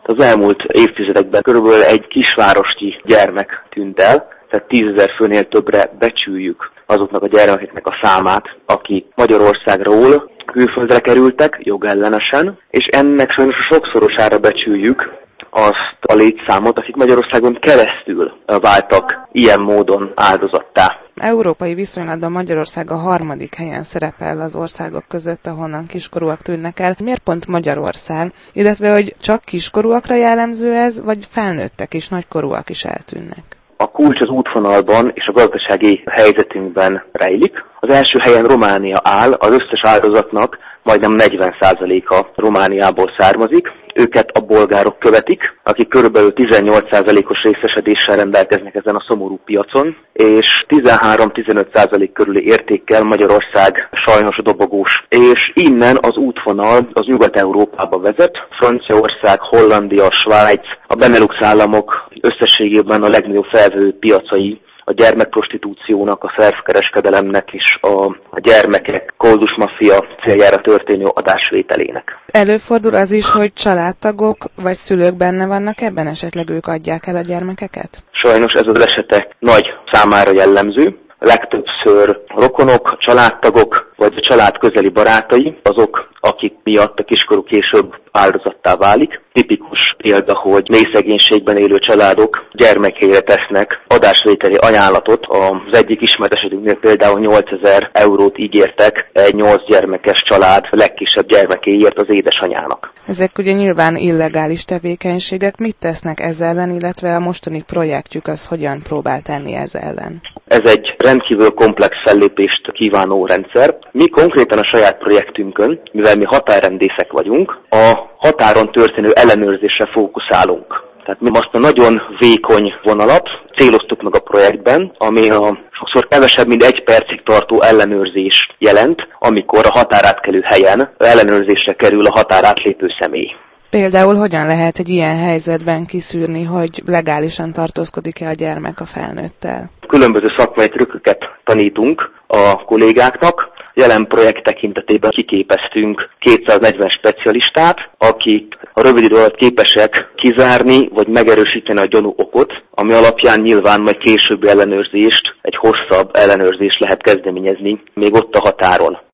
Az elmúlt évtizedekben körülbelül egy kisvárosi gyermek tűnt el, tehát 10 000 főnél többre becsüljük azoknak a gyermekeknek a számát, akik Magyarországról külföldre kerültek jogellenesen, és ennek sajnos sokszorosára becsüljük azt a létszámot, akik Magyarországon keresztül váltak ilyen módon áldozattá. Európai viszonylatban Magyarország a 3. helyen szerepel az országok között, ahonnan kiskorúak tűnnek el. Miért pont Magyarország? Illetve, hogy csak kiskorúakra jellemző ez, vagy felnőttek és nagykorúak is eltűnnek? A kulcs az útvonalban és a gazdasági helyzetünkben rejlik. Az első helyen Románia áll, az összes áldozatnak majdnem 40%-a Romániából származik. Őket a bolgárok követik, akik körülbelül 18%-os részesedéssel rendelkeznek ezen a szomorú piacon, és 13-15% körüli értékkel Magyarország sajnos dobogós. És innen az útvonal az Nyugat-Európába vezet. Franciaország, Hollandia, Svájc, a Benelux államok összességében a legnagyobb felvevő piacai a gyermekprostitúciónak, a szervkereskedelemnek és a gyermekek koldusmaffia céljára történő adásvételének. Előfordul az is, hogy családtagok vagy szülők benne vannak ebben, esetleg ők adják el a gyermekeket? Sajnos ez az esetek nagy számára jellemző. Legtöbbször rokonok, családtagok vagy a család közeli barátai azok, akik miatt a kiskorú később áldozattá válik. Tipikus példa, hogy mély szegénységben élő családok gyermekeire tesznek adásvételi ajánlatot. Az egyik ismert esetünknél például 8000 eurót ígértek egy 8 gyermekes család legkisebb gyermekéért az édesanyának. Ezek ugye nyilván illegális tevékenységek. Mit tesznek ezzel ellen, illetve a mostani projektjük az hogyan próbál tenni ez ellen? Ez egy rendkívül komplex fellépést kívánó rendszer. Mi konkrétan a saját projektünkön, mivel mi határrendészek vagyunk, a határon történő ellenőrzésre fókuszálunk. Tehát mi azt a nagyon vékony vonalat céloztuk meg a projektben, ami a sokszor kevesebb, mint 1 percig tartó ellenőrzés jelent, amikor a határátkelő helyen ellenőrzésre kerül a határátlépő személy. Például hogyan lehet egy ilyen helyzetben kiszűrni, hogy legálisan tartózkodik-e a gyermek a felnőttel? Különböző szakmai trükköket tanítunk a kollégáknak. Jelen projekt tekintetében kiképeztünk 240 specialistát, akik a rövid idő alatt képesek kizárni vagy megerősíteni a gyanú okot, ami alapján nyilván majd későbbi ellenőrzést, egy hosszabb ellenőrzést lehet kezdeményezni még ott a határon.